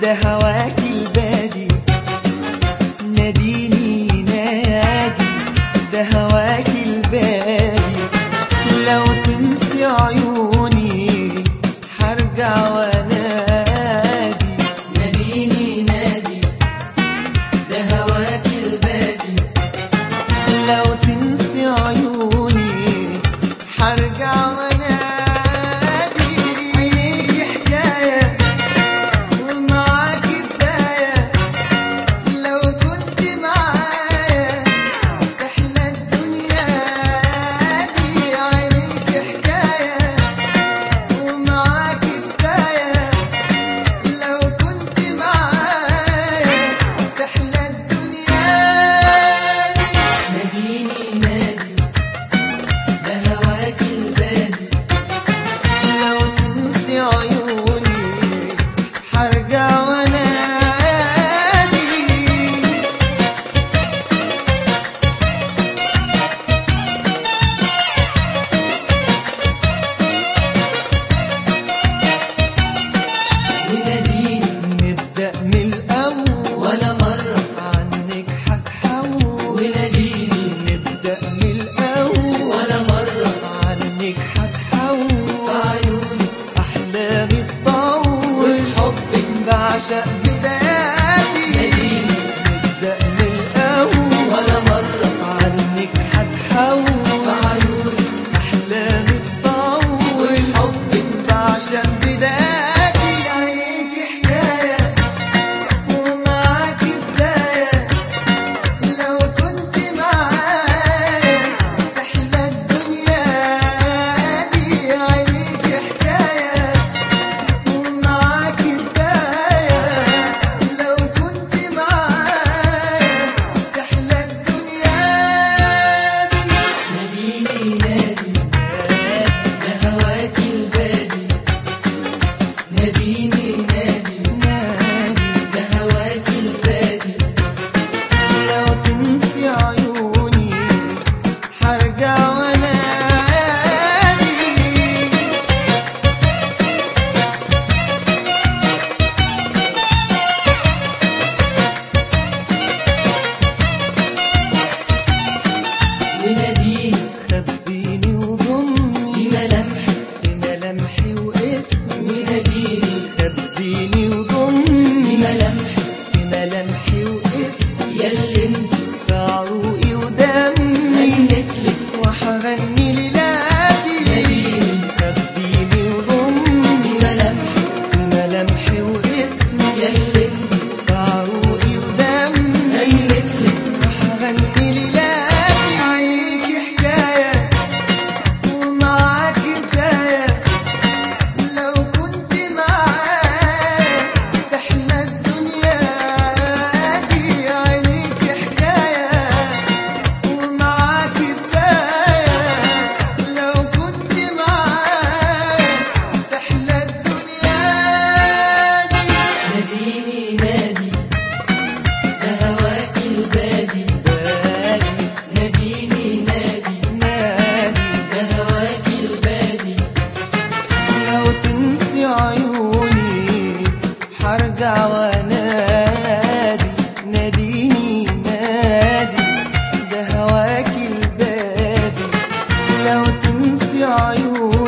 ده هواك البادي، ناديني نادي، ده هواك البادي. لو تنسي عيوني هرجع وانادي. ناديني نادي، ده هواك البادي. لو تنسي عيوني هرجع وانادي. عينيكي حكاية ومعاكي بداية، لو كنت معايا تحلى الدنيا دي. عينيكي حكاية ومعاكي بداية، لو كنت معايا تحلى الدنيا دي. ناديني نادي، ده هواك البادي. لو تنسي عيوني هرجع وانادي. وناديني نبدأ من الأول، ولا مرة عنك هتحول. وناديني نبدأ من الأول، ولا مرة عنك هتحول. عيوني أحلامي تطول، والحب بعشق بداياتي. ناديني نبدأ من الأول، ولا مرة عنك هتحول. عيوني أحلامي تطول، والحب بعشق بداياتي. عينيكي حكاية ومعاكي بداية، لو كنت معايا تحلى الدنيا دي. عينيكي حكاية ومعاكي بداية، لو كنت معايا تحلى الدنيا دي. ناديني نادي، ده هواك البادي. ناديني نادي، ده هواك البادي. لو تنسي عيوني هرجع وانادي. وناديني خبيني وضمي في ملامحي، في ملامحي واسمي. وناديني خبيني في وضمي ملامحي. في ملامحي واسمي. ياللي انت في عروقي ودمي غنتلك وحغني ليلاتي. ناديني خبيني في وضمي ملامحي. في ملامحي واسمي. ياللي انت في عروقي ودمي غنتلك وحغني ليلاتي. عينيكي حكاية ومعاكي بداية، لو كنت معايا تحلى الدنيا دي. عينيكي حكاية ومعاكي بداية، لو كنت معايا تحلى الدنيا دي. ناديني نادي، ده هواك البادي. بادي ناديني نادي، نادي، ده هواك البادي. لو تنسي عيوني هرجع وانادي. ناديني نادي، ده هواك البادي. لو تنسي عيوني